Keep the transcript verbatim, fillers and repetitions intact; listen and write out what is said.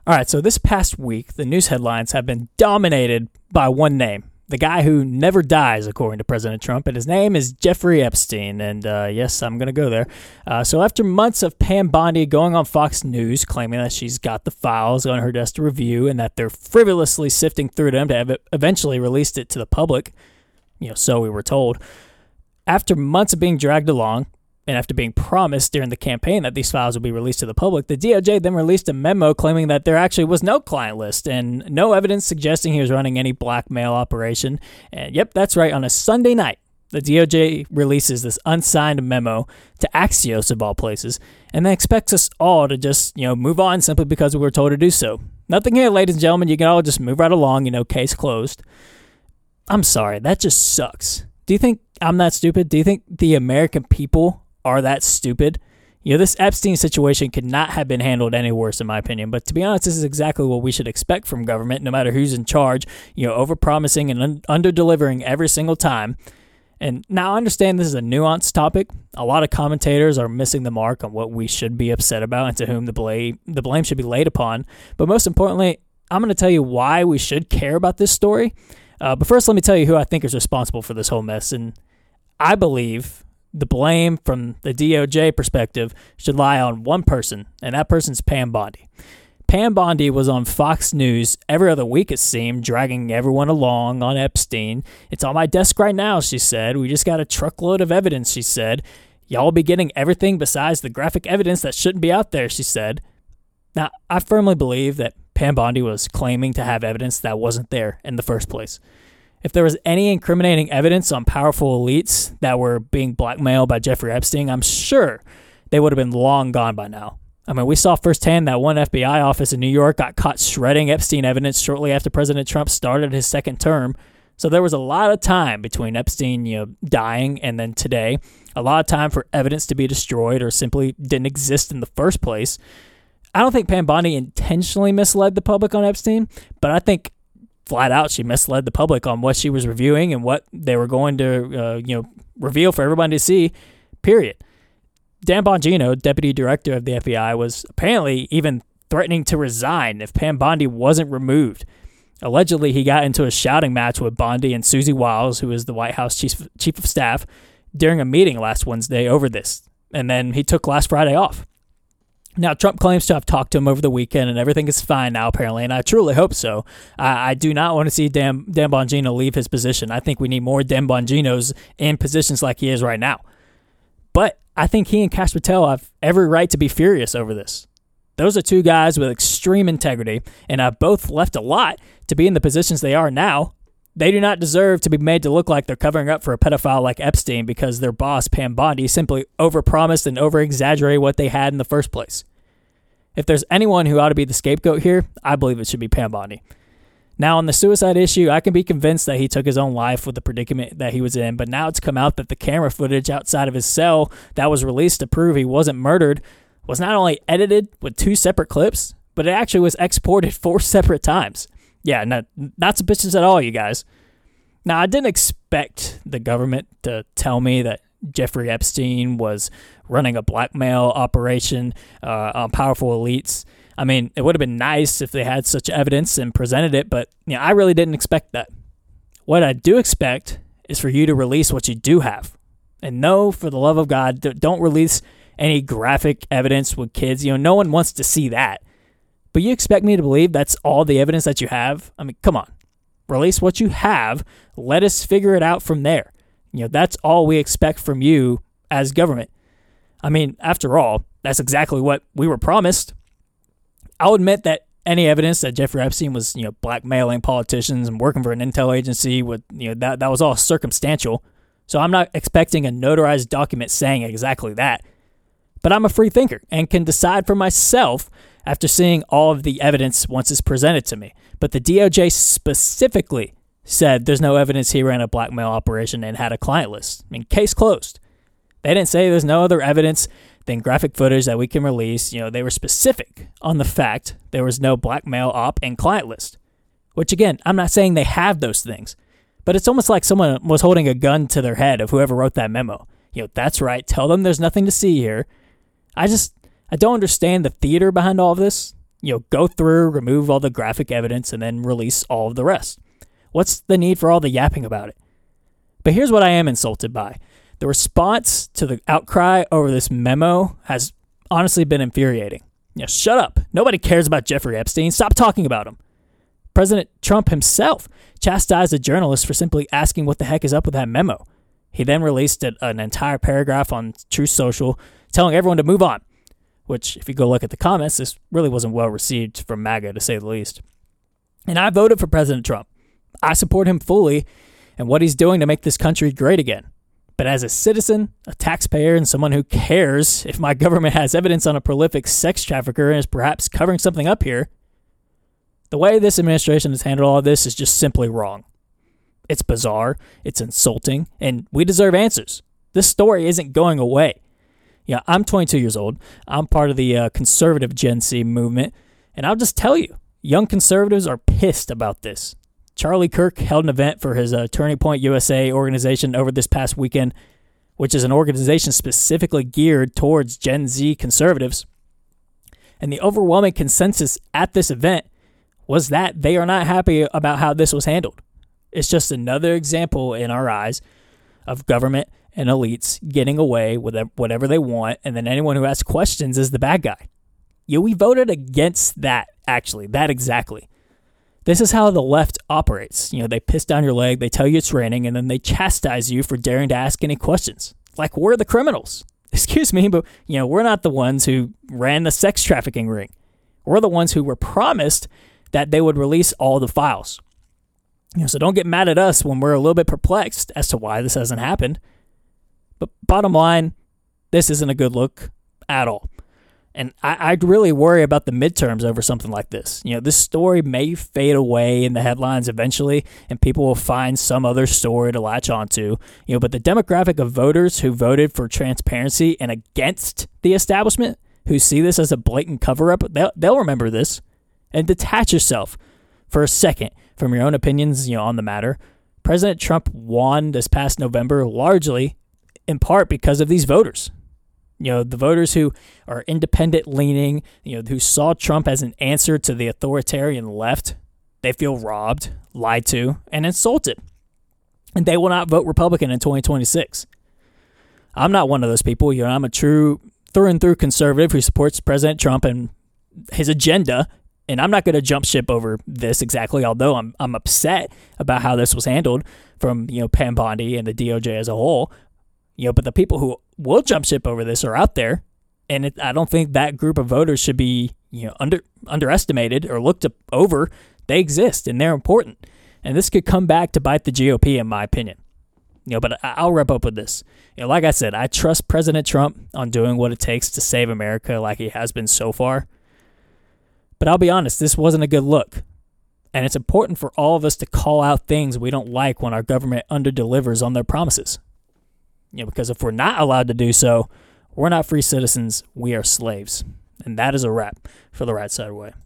All right, so this past week, the news headlines have been dominated by one name, the guy who never dies, according to President Trump, and his name is Jeffrey Epstein, and uh, yes, I'm going to go there. Uh, so after months of Pam Bondi going on Fox News, claiming that she's got the files on her desk to review and that they're frivolously sifting through them to have eventually released it to the public, you know, so we were told, after months of being dragged along, and after being promised during the campaign that these files would be released to the public, the D O J then released a memo claiming that there actually was no client list and no evidence suggesting he was running any blackmail operation. And yep, that's right. On a Sunday night, the D O J releases this unsigned memo to Axios of all places, and then expects us all to just, you know, move on simply because we were told to do so. Nothing here, ladies and gentlemen. You can all just move right along, you know, case closed. I'm sorry. That just sucks. Do you think I'm that stupid? Do you think the American people are that stupid? You know, this Epstein situation could not have been handled any worse, in my opinion. But to be honest, this is exactly what we should expect from government, no matter who's in charge, you know, over-promising and un- under-delivering every single time. And now I understand this is a nuanced topic. A lot of commentators are missing the mark on what we should be upset about and to whom the blame, the blame should be laid upon. But most importantly, I'm going to tell you why we should care about this story. Uh, but first, let me tell you who I think is responsible for this whole mess. And I believe the blame from the D O J perspective should lie on one person, and that person's Pam Bondi. Pam Bondi was on Fox News every other week, it seemed, dragging everyone along on Epstein. It's on my desk right now, she said. We just got a truckload of evidence, she said. Y'all will be getting everything besides the graphic evidence that shouldn't be out there, she said. Now, I firmly believe that Pam Bondi was claiming to have evidence that wasn't there in the first place. If there was any incriminating evidence on powerful elites that were being blackmailed by Jeffrey Epstein, I'm sure they would have been long gone by now. I mean, we saw firsthand that one F B I office in New York got caught shredding Epstein evidence shortly after President Trump started his second term. So there was a lot of time between Epstein, you know, dying and then today. A lot of time for evidence to be destroyed or simply didn't exist in the first place. I don't think Pam Bondi intentionally misled the public on Epstein, but I think flat out she misled the public on what she was reviewing and what they were going to, uh, you know, reveal for everybody to see, period. Dan Bongino, deputy director of the F B I, was apparently even threatening to resign if Pam Bondi wasn't removed. Allegedly, he got into a shouting match with Bondi and Susie Wiles, who is the White House chief, chief of staff, during a meeting last Wednesday over this, and then he took last Friday off. Now, Trump claims to have talked to him over the weekend, and everything is fine now, apparently, and I truly hope so. I, I do not want to see Dan, Dan Bongino leave his position. I think we need more Dan Bonginos in positions like he is right now. But I think he and Kash Patel have every right to be furious over this. Those are two guys with extreme integrity, and have both left a lot to be in the positions they are now. They do not deserve to be made to look like they're covering up for a pedophile like Epstein because their boss, Pam Bondi, simply overpromised and over-exaggerated what they had in the first place. If there's anyone who ought to be the scapegoat here, I believe it should be Pam Bondi. Now, on the suicide issue, I can be convinced that he took his own life with the predicament that he was in, but now it's come out that the camera footage outside of his cell that was released to prove he wasn't murdered was not only edited with two separate clips, but it actually was exported four separate times. Yeah, not, not suspicious at all, you guys. Now, I didn't expect the government to tell me that Jeffrey Epstein was running a blackmail operation uh, on powerful elites. I mean, it would have been nice if they had such evidence and presented it, but you know, I really didn't expect that. What I do expect is for you to release what you do have. And no, for the love of God, don't release any graphic evidence with kids. You know, no one wants to see that. But you expect me to believe that's all the evidence that you have? I mean, come on. Release what you have. Let us figure it out from there. You know, that's all we expect from you as government. I mean, after all, that's exactly what we were promised. I'll admit that any evidence that Jeffrey Epstein was, you know, blackmailing politicians and working for an intel agency, with, you know, that that was all circumstantial. So I'm not expecting a notarized document saying exactly that. But I'm a free thinker and can decide for myself after seeing all of the evidence once it's presented to me. But the D O J specifically said there's no evidence he ran a blackmail operation and had a client list. I mean, case closed. They didn't say there's no other evidence than graphic footage that we can release. You know, they were specific on the fact there was no blackmail op and client list. Which, again, I'm not saying they have those things, but it's almost like someone was holding a gun to their head of whoever wrote that memo. You know, that's right. Tell them there's nothing to see here. I just, I don't understand the theater behind all of this. You know, go through, remove all the graphic evidence, and then release all of the rest. What's the need for all the yapping about it? But here's what I am insulted by. The response to the outcry over this memo has honestly been infuriating. You know, shut up. Nobody cares about Jeffrey Epstein. Stop talking about him. President Trump himself chastised a journalist for simply asking what the heck is up with that memo. He then released a, an entire paragraph on Truth Social telling everyone to move on, which, if you go look at the comments, this really wasn't well received from MAGA, to say the least. And I voted for President Trump. I support him fully and what he's doing to make this country great again. But as a citizen, a taxpayer, and someone who cares if my government has evidence on a prolific sex trafficker and is perhaps covering something up here, the way this administration has handled all of this is just simply wrong. It's bizarre, it's insulting, and we deserve answers. This story isn't going away. Yeah, I'm twenty-two years old. I'm part of the uh, conservative Gen Z movement, and I'll just tell you, young conservatives are pissed about this. Charlie Kirk held an event for his uh, Turning Point U S A organization over this past weekend, which is an organization specifically geared towards Gen Z conservatives. And the overwhelming consensus at this event was that they are not happy about how this was handled. It's just another example in our eyes of government and elites getting away with whatever they want, and then anyone who asks questions is the bad guy. Yeah, we voted against that, actually, that exactly. This is how the left operates. You know, they piss down your leg, they tell you it's raining, and then they chastise you for daring to ask any questions. Like, we're the criminals. Excuse me, but, you know, we're not the ones who ran the sex trafficking ring. We're the ones who were promised that they would release all the files. You know, so don't get mad at us when we're a little bit perplexed as to why this hasn't happened. But bottom line, this isn't a good look at all. And I, I'd really worry about the midterms over something like this. You know, this story may fade away in the headlines eventually, and people will find some other story to latch onto. You know, but the demographic of voters who voted for transparency and against the establishment, who see this as a blatant cover-up, they'll, they'll remember this. And detach yourself for a second from your own opinions, you know, on the matter. President Trump won this past November largely in part because of these voters. You know, the voters who are independent-leaning, you know, who saw Trump as an answer to the authoritarian left, they feel robbed, lied to, and insulted. And they will not vote Republican in twenty twenty-six. I'm not one of those people. You know, I'm a true through-and-through conservative who supports President Trump and his agenda, and I'm not going to jump ship over this exactly, although I'm I'm upset about how this was handled from, you know, Pam Bondi and the D O J as a whole. You know, but the people who will jump ship over this are out there, and it, I don't think that group of voters should be, you know, under underestimated or looked over. They exist, and they're important, and this could come back to bite the G O P, in my opinion. You know, but I'll wrap up with this. You know, like I said, I trust President Trump on doing what it takes to save America, like he has been so far. But I'll be honest, this wasn't a good look, and it's important for all of us to call out things we don't like when our government underdelivers on their promises. You know, because if we're not allowed to do so, we're not free citizens, we are slaves. And that is a wrap for The Right Side Away.